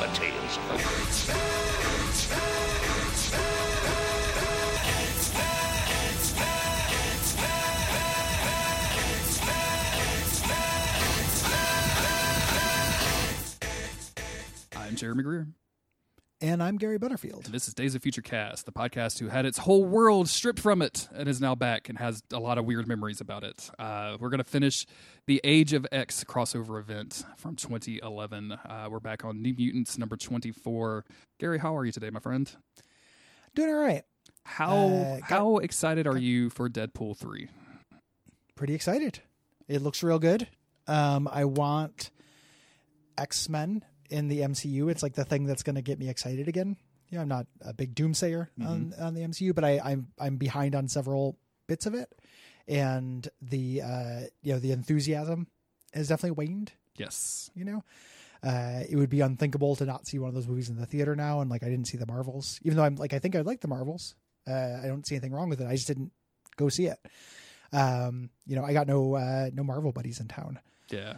the tales of the I'm Jeremy Greer. And I'm Gary Butterfield. And this is Days of Future Cast, the podcast who had its whole world stripped from it and is now back and has a lot of weird memories about it. We're going to finish the Age of X crossover event from 2011. We're back on New Mutants number 24. Gary, how are you today, my friend? Doing all right. How excited are you for Deadpool 3? Pretty excited. It looks real good. I want X-Men in the MCU. It's like the thing that's going to get me excited again. You know, I'm not a big doomsayer on the MCU, but I'm behind on several bits of it, and the enthusiasm has definitely waned. Yes, it would be unthinkable to not see one of those movies in the theater now, and like I didn't see the Marvels, even though I think I like the Marvels. I don't see anything wrong with it. I just didn't go see it. I got no Marvel buddies in town. Yeah.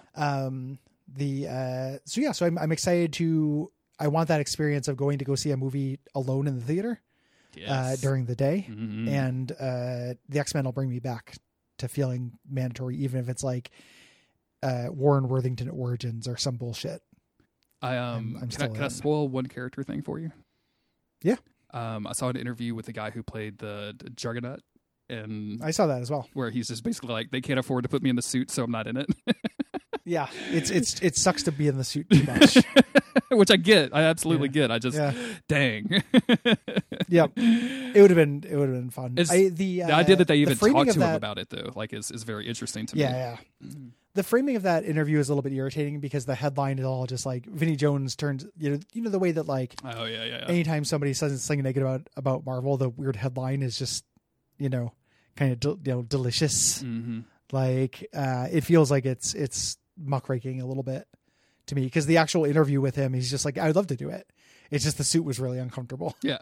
So I'm excited to. I want that experience of going to go see a movie alone in the theater during the day, and the X-Men will bring me back to feeling mandatory, even if it's like Warren Worthington Origins or some bullshit. Can I spoil one character thing for you? Yeah. I saw an interview with the guy who played the Juggernaut, and I saw that as well, where he's just basically like, they can't afford to put me in the suit, so I'm not in it. Yeah, it sucks to be in the suit too much. Which I get. I absolutely get. I just dang. Yep. It would have been fun. The idea that they even talked to him about it though, like is very interesting to me. Yeah. The framing of that interview is a little bit irritating because the headline is all just like Vinnie Jones turns the way that like anytime somebody says something negative about Marvel, the weird headline is just kind of delicious. Mm-hmm. Like it feels like it's muckraking a little bit to me, because the actual interview with him, he's just like, I'd love to do it. It's just the suit was really uncomfortable. Yeah.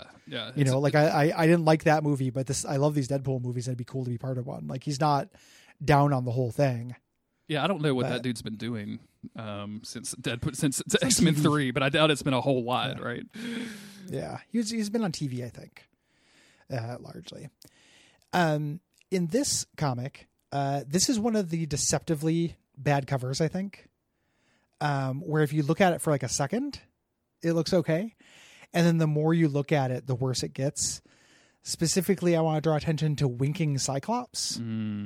I didn't like that movie, but I love these Deadpool movies, and it'd be cool to be part of one. Like, he's not down on the whole thing. Yeah, I don't know what that dude's been doing since X-Men 3, but I doubt it's been a whole lot, right? Yeah, he's been on TV, I think, largely. In this comic, this is one of the deceptively bad covers, I think, where if you look at it for like a second, it looks okay. And then the more you look at it, the worse it gets. Specifically, I want to draw attention to Winking Cyclops,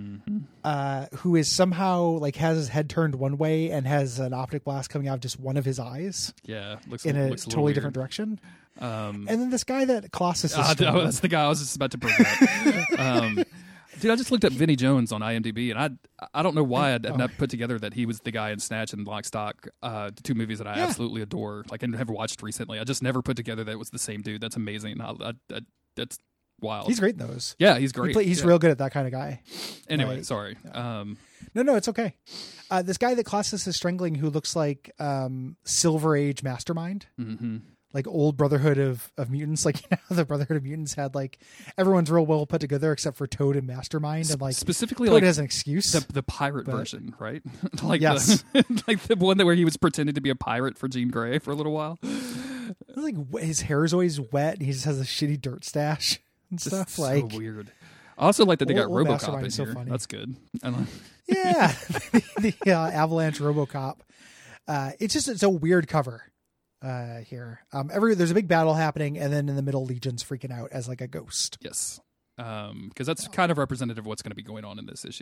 who is somehow like has his head turned one way and has an optic blast coming out of just one of his eyes. Yeah, looks totally different direction. And then this guy that Colossus is that's the guy I was just about to bring up. Dude, I just looked up Vinnie Jones on IMDb, and I don't know why I'd not put together that he was the guy in Snatch and Lock, Stock, the two movies that I absolutely adore. Like, I never watched recently. I just never put together that it was the same dude. That's amazing. That's wild. He's great in those. Yeah, he's great. He's real good at that kind of guy. Anyway, sorry. No, it's okay. This guy that Colossus is strangling, who looks like Silver Age Mastermind. Mm-hmm. Like old Brotherhood of Mutants, like the Brotherhood of Mutants had like everyone's real well put together except for Toad and Mastermind, and like specifically Toad like has an excuse, the pirate version, right? Like yes, like the one where he was pretending to be a pirate for Jean Grey for a little while. Like his hair is always wet, and he just has a shitty dirt stash and stuff. So like weird. I also like that they got RoboCop Mastermind in so here. funny. That's good. Yeah, the Avalanche RoboCop. It's a weird cover. Here, there's a big battle happening, and then in the middle, Legion's freaking out as like a ghost. Yes, because that's kind of representative of what's going to be going on in this issue.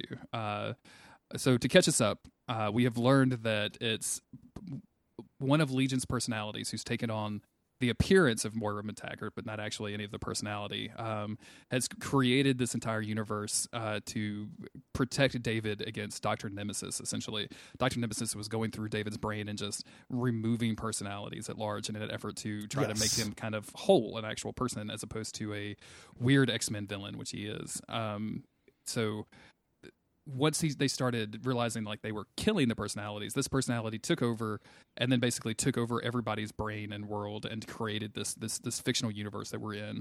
So to catch us up, we have learned that it's one of Legion's personalities who's taken on the appearance of Moira McTaggart, but not actually any of the personality, has created this entire universe to protect David against Dr. Nemesis, essentially. Dr. Nemesis was going through David's brain and just removing personalities at large in an effort to try to make him kind of whole, an actual person, as opposed to a weird X-Men villain, which he is. So once they started realizing like they were killing the personalities, this personality took over and then basically took over everybody's brain and world and created this fictional universe that we're in.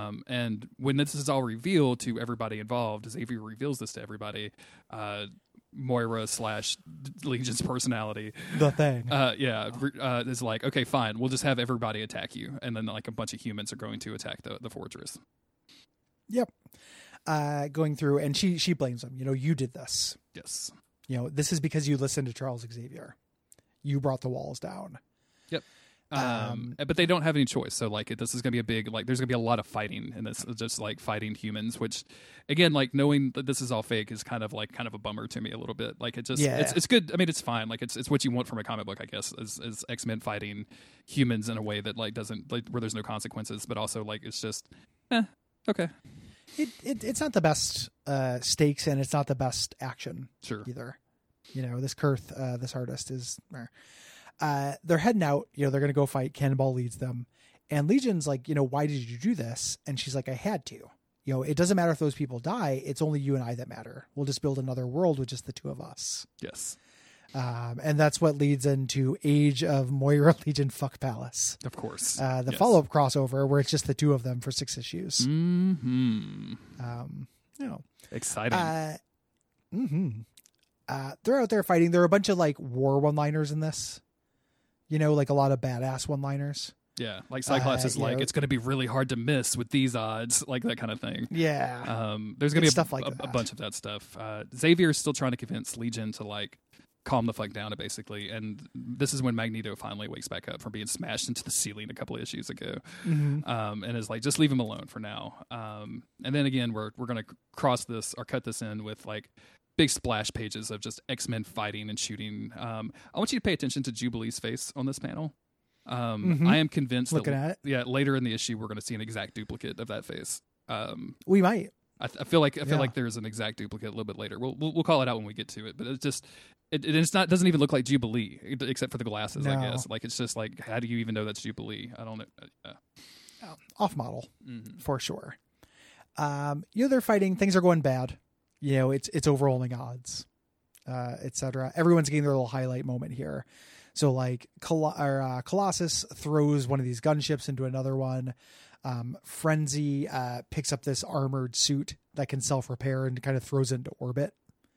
And when this is all revealed to everybody involved, Xavier reveals this to everybody. Moira / Legion's personality. The Thing. Is like, okay, fine, we'll just have everybody attack you, and then like a bunch of humans are going to attack the fortress. Yep. Going through, and she blames him. You did this. Yes. This is because you listened to Charles Xavier. You brought the walls down. Yep. But they don't have any choice. So like, this is going to be a big, like, there's going to be a lot of fighting, and this just like fighting humans, which again, like knowing that this is all fake is kind of a bummer to me a little bit. Like it's good. I mean, it's fine. Like it's what you want from a comic book, I guess, is X-Men fighting humans in a way that like doesn't like where there's no consequences, but also like, it's just, okay. It's not the best stakes, and it's not the best action either. This Kurth, this artist is... they're heading out. They're going to go fight. Cannonball leads them. And Legion's like, why did you do this? And she's like, I had to. It doesn't matter if those people die. It's only you and I that matter. We'll just build another world with just the two of us. Yes. And that's what leads into Age of Moira Legion Fuck Palace. Of course. The follow-up crossover where it's just the two of them for 6 issues. Mm-hmm. Exciting. They're out there fighting. There are a bunch of like war one-liners in this. Like a lot of badass one-liners. Yeah, like Cyclops is like, it's going to be really hard to miss with these odds, like that kind of thing. Yeah. There's going to be stuff like a bunch of that stuff. Xavier is still trying to convince Legion to like calm the fuck down, basically. And this is when Magneto finally wakes back up from being smashed into the ceiling a couple of issues ago. Mm-hmm. And is like, just leave him alone for now. And then again, we're going to cross this or cut this in with like big splash pages of just X-Men fighting and shooting. I want you to pay attention to Jubilee's face on this panel. I am convinced at it. Later in the issue, we're going to see an exact duplicate of that face. We might. I feel like there's an exact duplicate a little bit later. We'll call it out when we get to it, but it's just it's not doesn't even look like Jubilee except for the glasses. No. I guess like it's just like, how do you even know that's Jubilee? I don't know. Off model for sure. They're fighting. Things are going bad. It's overwhelming odds, etc. Everyone's getting their little highlight moment here. So like Colossus throws one of these gunships into another one. Frenzy picks up this armored suit that can self-repair and kind of throws it into orbit.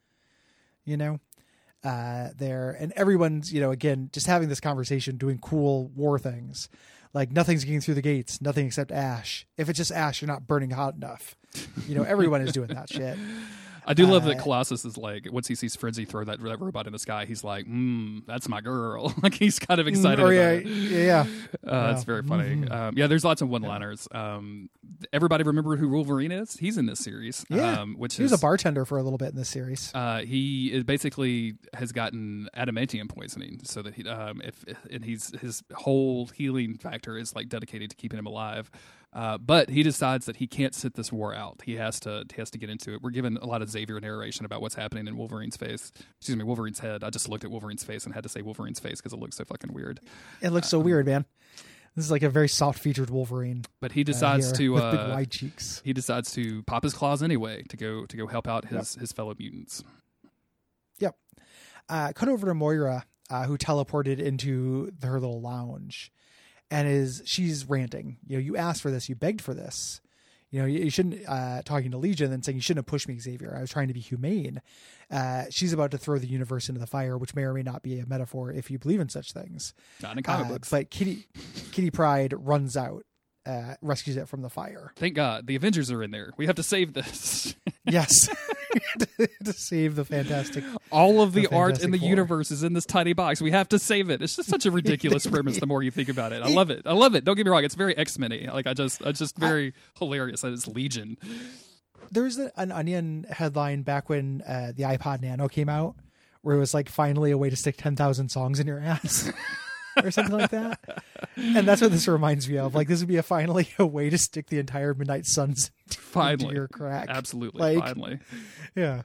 There, and everyone's, again, just having this conversation, doing cool war things. Like nothing's getting through the gates, nothing except ash. If it's just ash, you're not burning hot enough. Everyone is doing that shit. I do love that Colossus is like, once he sees Frenzy throw that robot in the sky, he's like, that's my girl. Like he's kind of excited about it. Yeah. It's very funny. There's lots of one-liners. Everybody remember who Wolverine is? He's in this series. Yeah. He was a bartender for a little bit in this series. He basically has gotten adamantium poisoning, so that his whole healing factor is like dedicated to keeping him alive. But he decides that he can't sit this war out. He has to get into it. We're given a lot of Xavier narration about what's happening in Wolverine's head. I just looked at Wolverine's face and had to say Wolverine's face because it looks so fucking weird. It looks so weird, man. This is like a very soft-featured Wolverine. But he decides with big wide cheeks. He decides to pop his claws anyway to go help out his fellow mutants. Yep. Cut over to Moira, who teleported into her little lounge. And she's ranting. You asked for this. You begged for this. You shouldn't, talking to Legion and saying, you shouldn't have pushed me, Xavier. I was trying to be humane. She's about to throw the universe into the fire, which may or may not be a metaphor if you believe in such things. Not in comic books. But Kitty Pryde runs out, rescues it from the fire. Thank God. The Avengers are in there. We have to save this. Yes. to save the fantastic. All of the art in the universe is in this tiny box. We have to save it. It's just such a ridiculous premise the more you think about it. I love it. Don't get me wrong. It's very X-Men-y. Like it's just very hilarious that it's Legion. There's an Onion headline back when the iPod Nano came out where it was like finally a way to stick 10,000 songs in your ass. Or something like that. And that's what this reminds me of. Like this would be finally a way to stick the entire Midnight Suns into your crack. Absolutely. Finally. Yeah.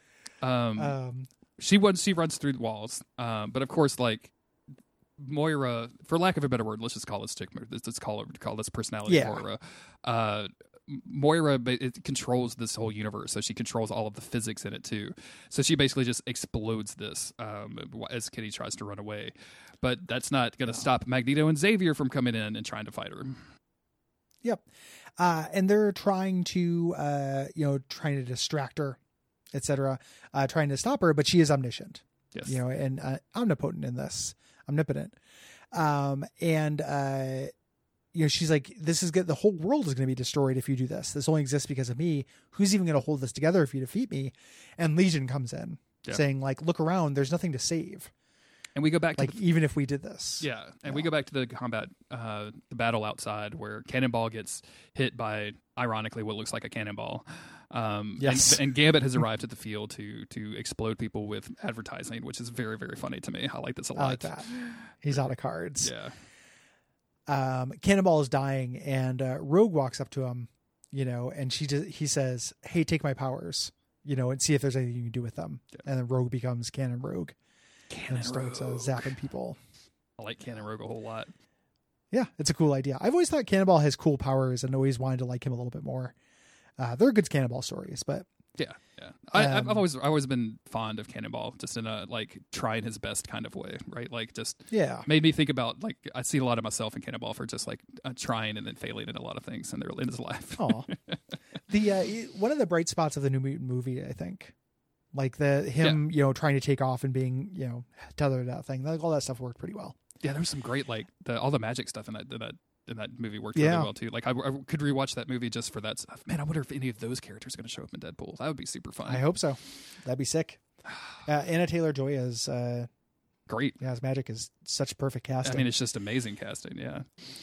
She runs through the walls. But of course, like Moira, for lack of a better word, let's just call it stigma. Let's call this personality Moira. Moira controls this whole universe, so she controls all of the physics in it too. So she basically just explodes this as Kitty tries to run away. But that's not going to stop Magneto and Xavier from coming in and trying to fight her. Yep. And they're trying to distract her etc., trying to stop her, but she is omniscient, Yes. and omnipotent in this, omnipotent. She's like, this is good. The whole world is going to be destroyed if you do this. This only exists because of me. Who's even going to hold this together if you defeat me? And Legion comes in saying like, look around, there's nothing to save. And we go back to like, even if we did this. Yeah. And we go back to the combat, the battle outside where Cannonball gets hit by, ironically, what looks like a cannonball. Yes. And Gambit has arrived at the field to explode people with advertising, which is very, very funny to me. I like this a lot. I like that. He's out of cards. Yeah. Cannonball is dying, and Rogue walks up to him, and he says, "Hey, take my powers, and see if there's anything you can do with them." Yeah. And then Rogue becomes Cannon Rogue. Cannon and starts zapping people. I like Cannon Rogue a whole lot. Yeah, it's a cool idea. I've always thought Cannonball has cool powers and always wanted to like him a little bit more. They're good Cannonball stories, but yeah. I've always been fond of Cannonball, just in a like trying his best kind of way, right? Like just made me think about like I see a lot of myself in Cannonball for just like trying and then failing in a lot of things in his life. Oh, one of the bright spots of the New Mutant movie, I think, like him trying to take off and being tethered to that thing, like all that stuff worked pretty well. Yeah, there's some great like all the magic stuff in that movie worked really well too. Like I could rewatch that movie just for that stuff. Man, I wonder if any of those characters are going to show up in Deadpool. That would be super fun. I hope so. That'd be sick. Anna Taylor-Joy is great. Yeah, his magic is such perfect casting. I mean, it's just amazing casting. Yeah.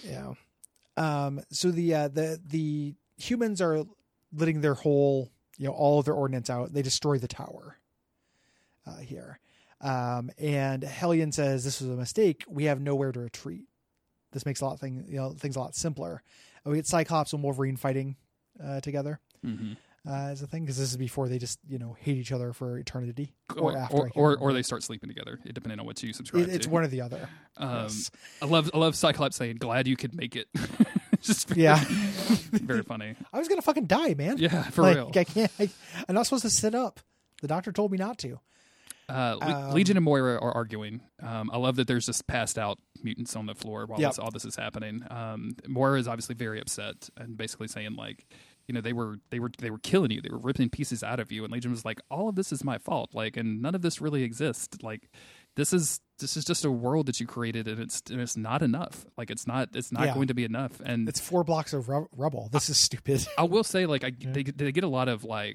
Yeah. So the humans are letting their whole all of their ordnance out. They destroy the tower here. And Hellion says this was a mistake. We have nowhere to retreat. This makes things a lot simpler. We get Cyclops and Wolverine fighting together as a thing, because this is before they just hate each other for eternity, or after, or they start sleeping together, depending on what you subscribe to. It's one or the other. Yes. I love Cyclops saying, "Glad you could make it." Just very funny. I was gonna fucking die, man. Yeah, for real. I can't. I'm not supposed to sit up. The doctor told me not to. Legion and Moira are arguing. I love that there's just passed out mutants on the floor while all this is happening. Moira is obviously very upset and basically saying like, they were killing you. They were ripping pieces out of you. And Legion was like, all of this is my fault. Like, and none of this really exists. Like, this is just a world that you created, and it's not enough. Like, it's not going to be enough. And it's 4 blocks of rubble. This is stupid. I will say, like, they get a lot of like,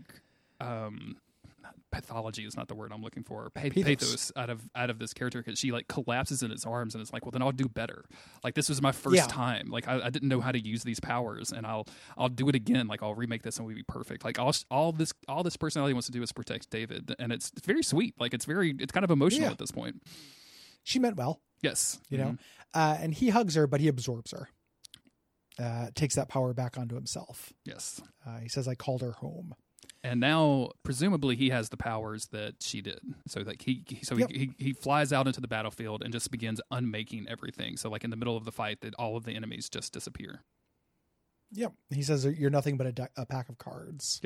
pathology is not the word I'm looking for. Pathos out of this character, because she like collapses in his arms and it's like, well, then I'll do better. Like, this was my first time. Like, I didn't know how to use these powers, and I'll do it again. Like, I'll remake this and we'll be perfect. Like, all this personality wants to do is protect David, and it's very sweet. Like, it's kind of emotional at this point. She meant well. Yes, and he hugs her, but he absorbs her. Takes that power back onto himself. Yes, he says, "I called her home." And now, presumably, he has the powers that she did. So, like, he flies out into the battlefield and just begins unmaking everything. So, like, in the middle of the fight, that all of the enemies just disappear. Yep. He says, "You're nothing but a pack of cards."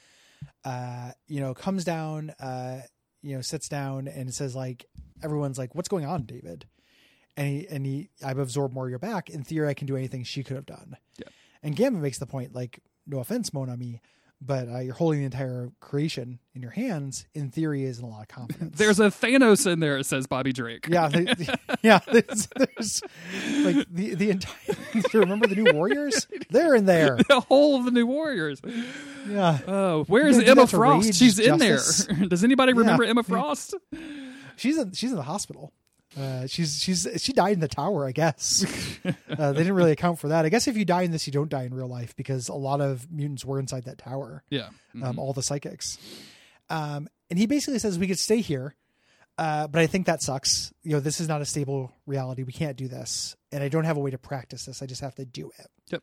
Yep. Comes down, sits down and says, like, everyone's like, "What's going on, David?" And he, "I've absorbed more of your back. In theory, I can do anything she could have done." Yeah. And Gambit makes the point, like, "No offense, Monami, but you're holding the entire creation in your hands. In theory, isn't a lot of confidence." There's a Thanos in there, says Bobby Drake. Yeah, there's like the entire. Do you remember the New Warriors? They're in there. The whole of the New Warriors. Yeah. Oh, where is Emma Frost? She's in there. Does anybody remember Emma Frost? She's in the hospital. She died in the tower, I guess. They didn't really account for that. I guess if you die in this, you don't die in real life, because a lot of mutants were inside that tower. Yeah. Mm-hmm. All the psychics. And he basically says we could stay here, but I think that sucks. This is not a stable reality. We can't do this, and I don't have a way to practice this. I just have to do it. Yep.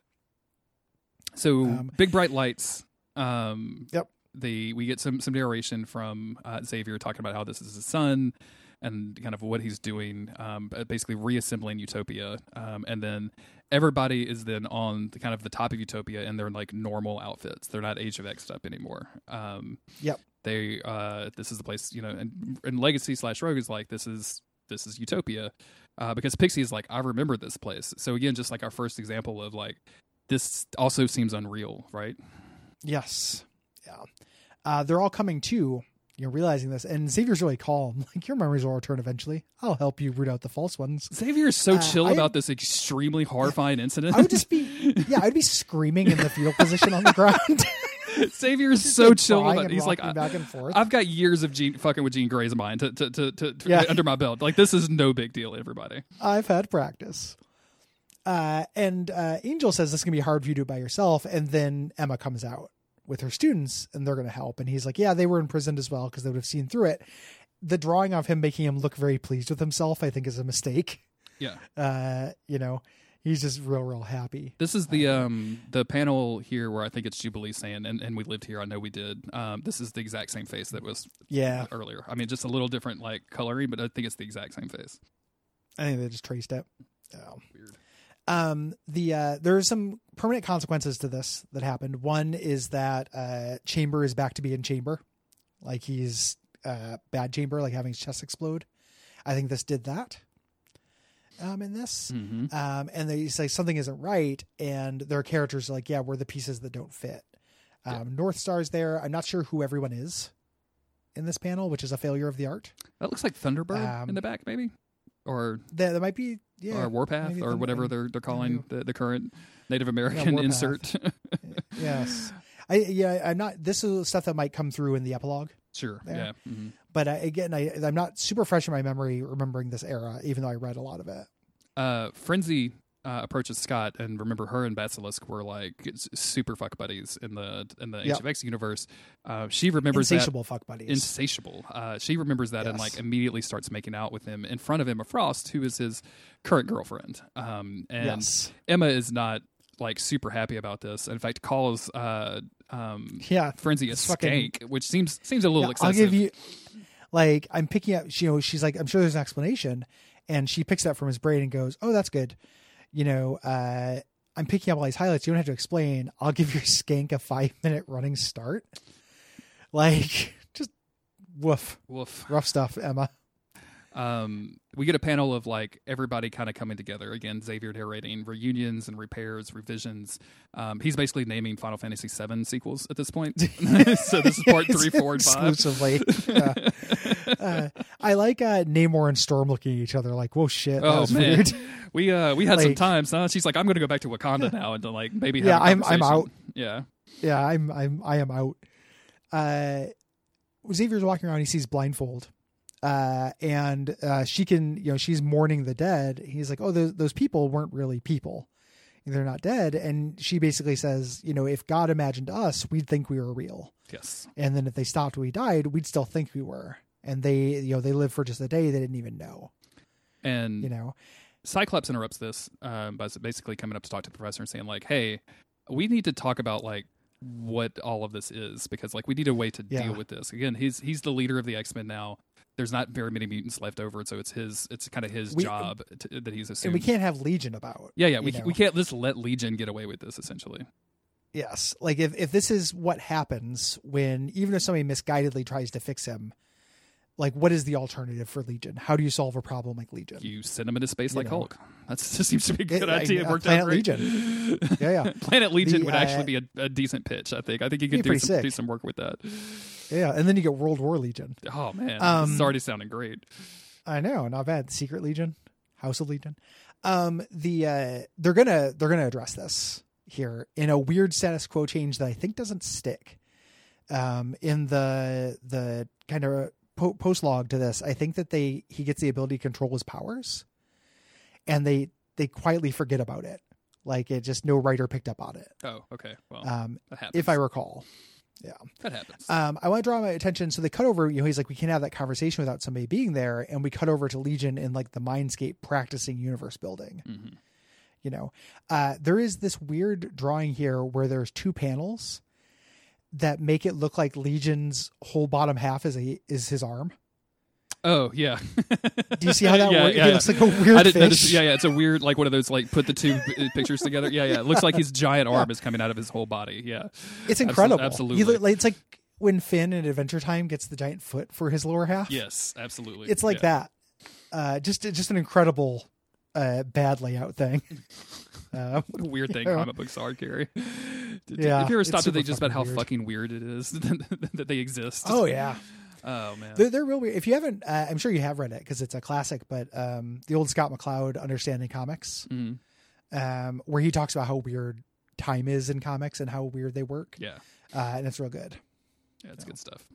So big bright lights. Yep. We get some narration from Xavier talking about how this is his son, and kind of what he's doing, basically reassembling Utopia. And then everybody is then on the kind of the top of Utopia in their like normal outfits. They're not Age of X up anymore. Yep. This is the place, and Legacy / Rogue is like, this is Utopia. Because Pixie is like, I remember this place. So again, just like our first example of like, this also seems unreal, right? Yes. they're all coming to, realizing this, and Xavier's really calm. Like, your memories will return eventually. I'll help you root out the false ones. Xavier is so chill about this extremely horrifying incident. I would just be, I'd be screaming in the fetal position on the ground. Xavier is so chill about it. He's like, back and forth. I've got years of fucking with Jean Grey's mind to under my belt. Like, this is no big deal, everybody. I've had practice. And Angel says this is going to be hard for you to do by yourself. And then Emma comes out with her students and they're going to help. And he's like, yeah, they were imprisoned as well because they would have seen through it. The drawing of him making him look very pleased with himself, I think, is a mistake. Yeah. He's just real happy. This is the panel here where I think it's Jubilee saying, and we lived here. I know we did. This is the exact same face that was earlier. I mean, just a little different like coloring, but I think it's the exact same face. I think they just traced it. Weird. There are some permanent consequences to this that happened. One is that Chamber is back to being Chamber, like he's bad Chamber, like having his chest explode. I think this did that. In this, and they say something isn't right, and their characters are like, yeah, we're the pieces that don't fit. North Star's there. I'm not sure who everyone is in this panel, which is a failure of the art. That looks like Thunderbird in the back, maybe, or that might be, or Warpath, or whatever they're calling the current Native American insert. Yes, I'm not. This is stuff that might come through in the epilogue. Sure. There. Yeah. Mm-hmm. But again, I'm not super fresh in my memory remembering this era, even though I read a lot of it. Frenzy approaches Scott, and remember, her and Basilisk were like super fuck buddies in the Age of X universe. She remembers insatiable fuck buddies. Insatiable. She remembers that and like immediately starts making out with him in front of Emma Frost, who is his current girlfriend. And Emma is not like super happy about this. In fact, calls Frenzy a skank, which seems a little excessive. I'll give you, like, I'm picking up, she's like, I'm sure there's an explanation, and she picks it up from his brain and goes, oh, that's good. I'm picking up all these highlights. You don't have to explain. I'll give your skank a 5-minute running start. Like, just woof. Rough stuff, Emma. We get a panel of like everybody kind of coming together again. Xavier narrating reunions and repairs, revisions. He's basically naming Final Fantasy VII sequels at this point. So this is part 3, 4, and 5 exclusively. I like Namor and Storm looking at each other like, "Whoa, shit!" That was man, weird. we had some times. Huh? She's like, "I'm going to go back to Wakanda now," and to like maybe have a I'm out. Yeah, I am out. Xavier's walking around. He sees Blindfold. And she can, she's mourning the dead. He's like, oh, those people weren't really people. They're not dead. And she basically says, if God imagined us, we'd think we were real. Yes. And then if they stopped when we died, we'd still think we were. And they lived for just a day. They didn't even know. And, Cyclops interrupts this by basically coming up to talk to the professor and saying like, hey, we need to talk about like what all of this is, because like we need a way to deal with this. Again, he's the leader of the X-Men now. There's not very many mutants left over, so it's kind of his job that he's assumed. And we can't have Legion about. Yeah, we can't just let Legion get away with this, essentially. Yes, like if this is what happens when, even if somebody misguidedly tries to fix him, like what is the alternative for Legion? How do you solve a problem like Legion? You send him into space like Hulk. That seems to be a good idea. It worked Planet out great. Legion. Yeah. Planet Legion would actually be a decent pitch, I think. I think you could do some work with that. Yeah, and then you get World War Legion. Oh man, this is already sounding great. I know, not bad. Secret Legion, House of Legion. They're gonna address this here in a weird status quo change that I think doesn't stick. In the kind of post log to this, I think that he gets the ability to control his powers, and they quietly forget about it. Like it just no writer picked up on it. Oh, okay. Well, that happens. If I recall. Yeah, that happens. I want to draw my attention. So they cut over, he's like, we can't have that conversation without somebody being there. And we cut over to Legion in like the Mindscape practicing universe building. Mm-hmm. There is this weird drawing here where there's 2 panels that make it look like Legion's whole bottom half is his arm. Oh yeah. Do you see how that works? It looks like a weird fish. Notice, it's a weird, like one of those, like put the 2 pictures together. Yeah. It looks like his giant arm is coming out of his whole body. Yeah. It's incredible. Absolutely. It's like when Finn in Adventure Time gets the giant foot for his lower half. Yes, absolutely. It's like that. Just an incredible bad layout thing. What a weird thing comic books are, Gary. Yeah, Have you ever it's stopped to super think just about how fucking weird. fucking weird it is that they exist? Oh yeah, Oh man. they're real weird. If you haven't, I'm sure you have read it because it's a classic. But the old Scott McCloud Understanding Comics, where he talks about how weird time is in comics and how weird they work. Yeah. And it's real good. Yeah, it's good stuff.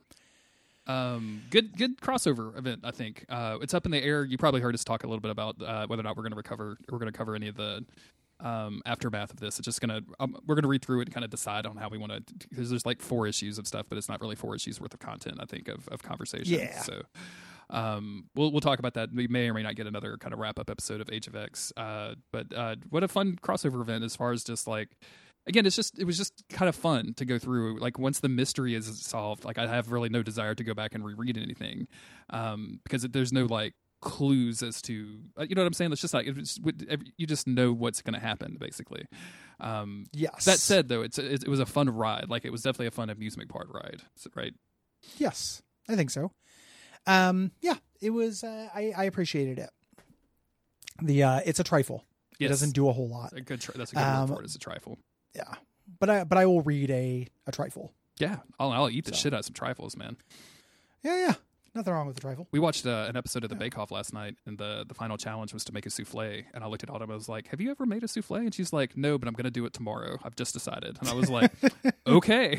Good crossover event, I think. It's up in the air. You probably heard us talk a little bit about whether or not we're going to cover any of the aftermath of this. It's just we're gonna read through it and kind of decide on how we want to, because there's like 4 issues of stuff, but it's not really 4 issues worth of content, I think, of conversation. Yeah. So we'll talk about that. We may or may not get another kind of wrap up episode of Age of X. But what a fun crossover event, as far as just like, again, it was just kind of fun to go through. Like, once the mystery is solved, like, I have really no desire to go back and reread anything, because there's no like clues as to, you know what I'm saying? It's just like, you just know what's going to happen, basically. Yes. That said, though, it was a fun ride. Like, it was definitely a fun amusement park ride, right? Yes, I think so. Yeah, it was. I appreciated it. It's a trifle. Yes. It doesn't do a whole lot. That's a good word for it. It's a trifle. Yeah, but I will read a trifle. Yeah, I'll eat the shit out of some trifles, man. Yeah. Nothing wrong with the trifle. We watched an episode of the Bake Off last night, and the final challenge was to make a souffle. And I looked at Autumn, I was like, "Have you ever made a souffle?" And she's like, "No, but I'm going to do it tomorrow. I've just decided." And I was like, "Okay."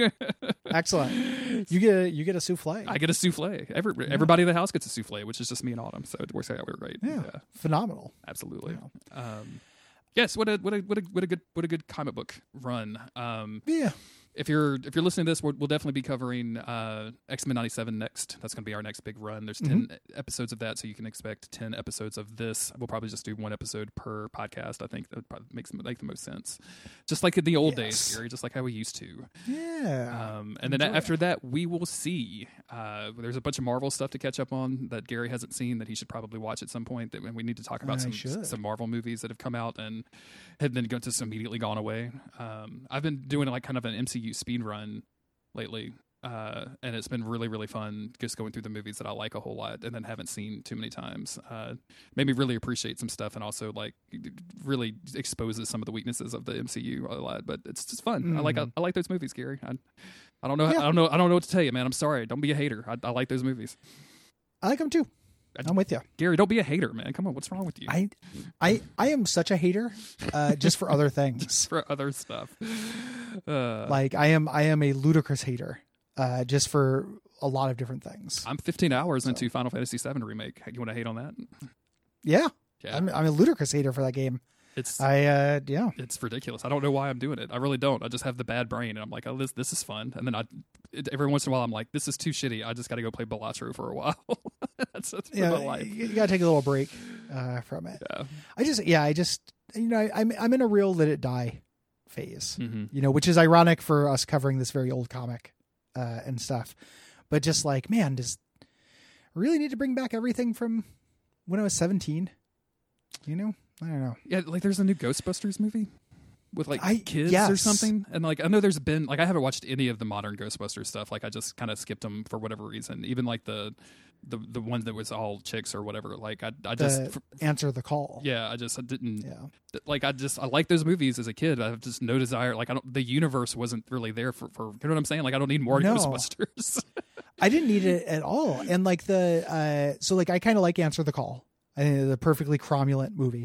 Excellent. You get a souffle. I get a souffle. Everybody in the house gets a souffle, which is just me and Autumn. So it works out great. Yeah. Phenomenal. Absolutely. Yes. What a good comic book run. Yeah. If you're listening to this, we'll definitely be covering X-Men 97 next. That's going to be our next big run. There's 10 episodes of that, so you can expect 10 episodes of this. We'll probably just do 1 episode per podcast. I think that probably make the most sense. Just like in the old days, Gary, just like how we used to. Yeah. And then after that, we will see. There's a bunch of Marvel stuff to catch up on that Gary hasn't seen that he should probably watch at some point. That we need to talk about some Marvel movies that have come out and have then just immediately gone away. I've been doing like kind of an MCU speed run lately, and it's been really, really fun just going through the movies that I like a whole lot and then haven't seen too many times. Made me really appreciate some stuff, and also like really exposes some of the weaknesses of the MCU a lot. But it's just fun. I like those movies, Gary. I don't know. I don't know what to tell you, man. I'm sorry. Don't be a hater. I like those movies. I like them too. I'm with you, Gary. Don't be a hater, man. Come on, what's wrong with you? I am such a hater, just for other things, for other stuff. Like I am a ludicrous hater, just for a lot of different things. I'm 15 hours into Final Fantasy VII remake. You want to hate on that? Yeah. Yeah. I'm a ludicrous hater for that game. It's ridiculous. I don't know why I'm doing it. I really don't. I just have the bad brain, and I'm like, oh, this is fun. And then every once in a while, I'm like, this is too shitty. I just got to go play Balatro for a while. that's my life. You got to take a little break from it. Yeah. I just I'm in a real let it die phase. Which is ironic for us covering this very old comic and stuff. But just like, man, does really need to bring back everything from when I was 17? I don't know. Yeah, like there's a new Ghostbusters movie with like kids yes. or something. And like, I know there's been, like, I haven't watched any of the modern Ghostbusters stuff. Like, I just kind of skipped them for whatever reason. Even like the one that was all chicks or whatever. Like I just Answer the Call. Yeah. I didn't like, I like those movies as a kid. I have just no desire. Like the universe wasn't really there for, you know what I'm saying? Like, I don't need more Ghostbusters. I didn't need it at all. And like so like I kind of like Answer the Call. I think it's a perfectly cromulent movie.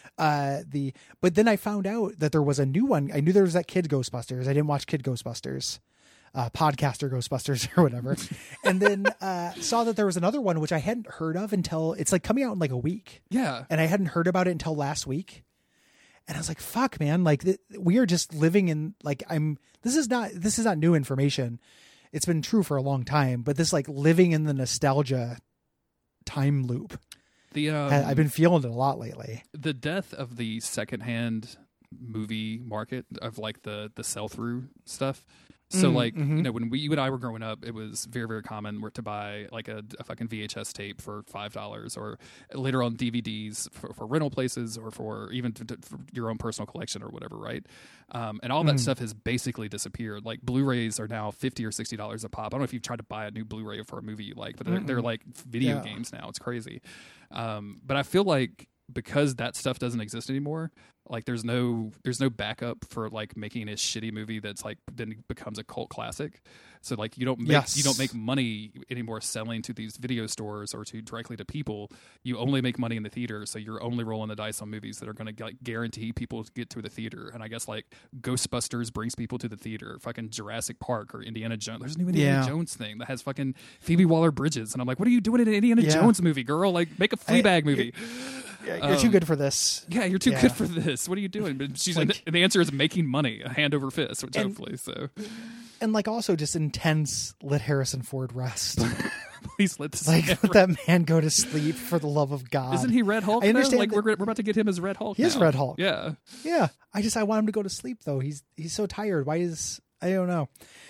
But then I found out that there was a new one. I knew there was that Kid Ghostbusters. I didn't watch Kid Ghostbusters, Podcaster Ghostbusters or whatever. And then saw that there was another one, which I hadn't heard of until it's like coming out in like a week. Yeah. And I hadn't heard about it until last week. And I was like, fuck, man, like we are just living in like, this is not new information. It's been true for a long time, but this like living in the nostalgia time loop. I've been feeling it a lot lately. The death of the secondhand movie market of like the sell through stuff. So like, when you and I were growing up, it was very, very common to buy like a fucking VHS tape for $5 or later on DVDs for rental places or for even for your own personal collection or whatever. Right. And all that stuff has basically disappeared. Like Blu-rays are now $50 or $60 a pop. I don't know if you've tried to buy a new Blu-ray for a movie you like, but they're like video games now. It's crazy. But I feel like because that stuff doesn't exist anymore, like there's no backup for like making a shitty movie that's like then becomes a cult classic. So like you don't make money anymore selling to these video stores or to directly to people. You only make money in the theater, so you're only rolling the dice on movies that are going to like guarantee people to get to the theater. And I guess like Ghostbusters brings people to the theater, fucking Jurassic Park or Indiana Jones. There's a new Indiana Jones thing that has fucking Phoebe Waller-Bridges, and I'm like, what are you doing in an Indiana Jones movie, girl? Like make a Fleabag movie. You're too good for this. Yeah, you're too good for this. What are you doing? But she's like, and the answer is making money, hand over fist, which hopefully so. And like also just intense, let Harrison Ford rest. Please let this let that man go to sleep for the love of God. Isn't he Red Hulk? I understand. Like we're about to get him as Red Hulk. He is Red Hulk. Yeah. Yeah. I want him to go to sleep though. He's so tired. Why is I don't know.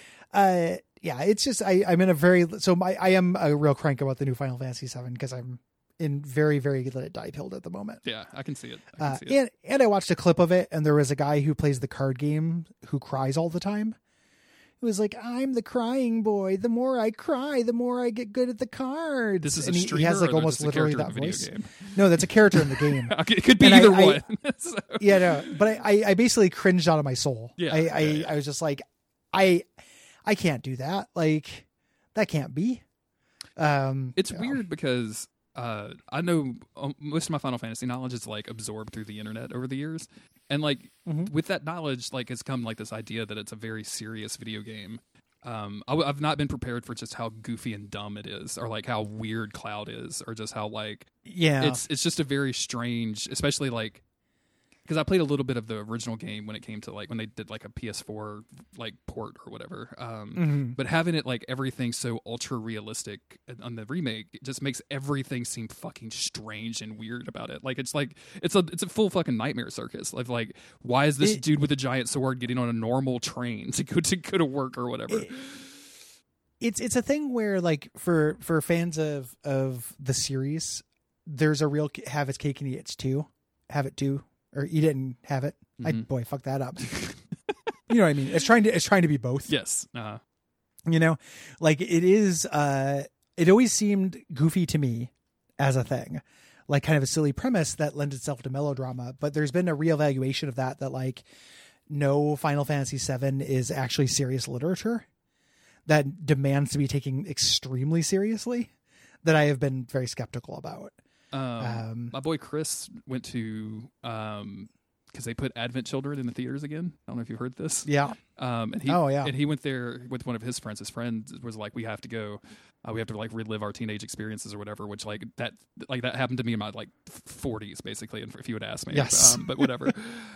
Yeah, it's just I'm in a very I am a real crank about the new Final Fantasy VII because I'm in very, very let it die pilled at the moment. Yeah, I can see it. And I watched a clip of it, and there was a guy who plays the card game who cries all the time. It was like, I'm the crying boy. The more I cry, the more I get good at the cards. This is and a streamer, he has like or almost just a literally character that in the voice. video game? No, that's a character in the game. Okay, it could be And either one. So. Yeah, no, but I basically cringed out of my soul. Yeah, I was just like, I can't do that. Like, that can't be. It's weird because I know most of my Final Fantasy knowledge is like absorbed through the internet over the years, and like with that knowledge, like has come like this idea that it's a very serious video game. I've not been prepared for just how goofy and dumb it is, or like how weird Cloud is, or just how like it's just a very strange, especially like because I played a little bit of the original game when it came to like when they did like a PS4 like port or whatever. But having it like everything so ultra realistic on the remake, it just makes everything seem fucking strange and weird about it. Like it's a full fucking nightmare circus. Like why is this dude with a giant sword getting on a normal train to go to work or whatever? It's a thing where like for fans of the series, there's a real have its cake and eat it too. Or you didn't have it. Boy, fuck that up. You know what I mean? It's trying to be both. Yes. You know, like it is. It always seemed goofy to me as a thing, like kind of a silly premise that lends itself to melodrama. But there's been a reevaluation of that like no, Final Fantasy VII is actually serious literature that demands to be taken extremely seriously. That I have been very skeptical about. My boy Chris went to because they put Advent Children in the theaters again. I don't know if you heard this. Yeah. And he went there with one of his friends. His friend was like, "We have to go. We have to like relive our teenage experiences or whatever." Which that happened to me in my like 40s basically. If you would ask me, yes. But whatever.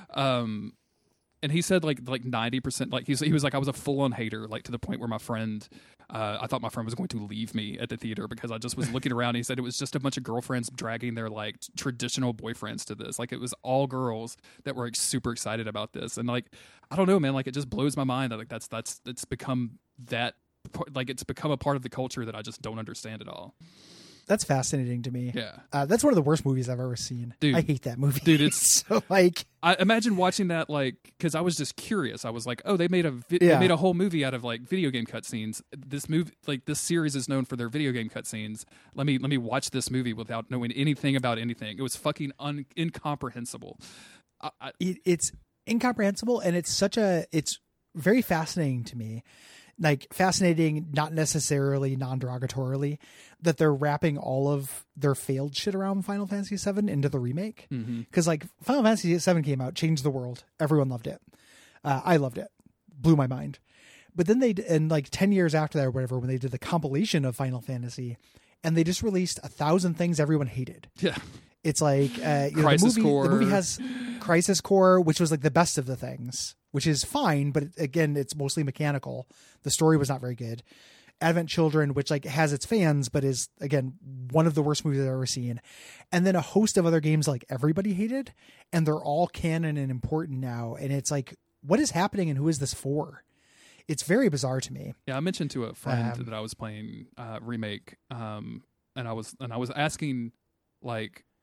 And he said like 90%, like he was like, I was a full on hater, like to the point where my friend, I thought my friend was going to leave me at the theater because I just was looking around. And he said it was just a bunch of girlfriends dragging their like traditional boyfriends to this. Like it was all girls that were like super excited about this. And like, I don't know, man, like it just blows my mind that like it's become that, like it's become a part of the culture that I just don't understand at all. That's fascinating to me. Yeah. That's one of the worst movies I've ever seen. Dude, I hate that movie. Dude, it's so like I imagine watching that like because I was just curious. I was like, oh, they made a whole movie out of like video game cutscenes. This movie, like this series, is known for their video game cutscenes. Let me watch this movie without knowing anything about anything. It was fucking incomprehensible. It's incomprehensible, and it's very fascinating to me. Like fascinating, not necessarily non-derogatorily, that they're wrapping all of their failed shit around Final Fantasy VII into the remake. Because like Final Fantasy VII came out, changed the world. Everyone loved it. I loved it. Blew my mind. But then and like 10 years after that or whatever, when they did the compilation of Final Fantasy, and they just released 1,000 things everyone hated. Yeah. It's like Crisis Core. The movie has Crisis Core, which was like the best of the things, which is fine, but again, it's mostly mechanical. The story was not very good. Advent Children, which like has its fans, but is again one of the worst movies I've ever seen. And then a host of other games like everybody hated, and they're all canon and important now. And it's like, what is happening, and who is this for? It's very bizarre to me. Yeah, I mentioned to a friend that I was playing remake, and I was asking like,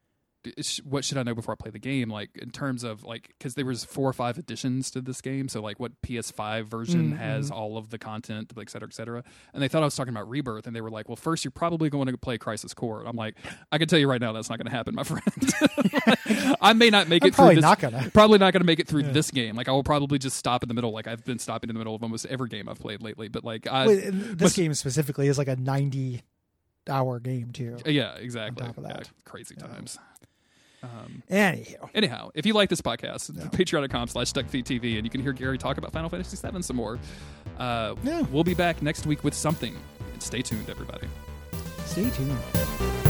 what should I know before I play the game? Like in terms of like, because there was 4 or 5 additions to this game, so like what PS5 version has all of the content, et cetera, and they thought I was talking about Rebirth, and they were like, well, first you're probably going to play Crisis Core. And I'm like, I can tell you right now that's not going to happen, my friend. I may not make it through this. Probably not going to make it through this game. Like I will probably just stop in the middle. Like I've been stopping in the middle of almost every game I've played lately. But like this game specifically is like a 90-hour game too. Yeah, exactly. On top of that. Yeah, crazy times. Anyhow, if you like this podcast, patreon.com/StuckFeedTV, and you can hear Gary talk about Final Fantasy VII some more. We'll be back next week with something. Stay tuned, everybody. Stay tuned.